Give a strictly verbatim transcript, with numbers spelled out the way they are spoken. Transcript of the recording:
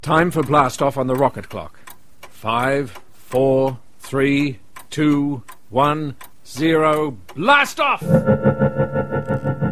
Time for blast off on the rocket clock. Five, four, three, two, one, zero, blast off!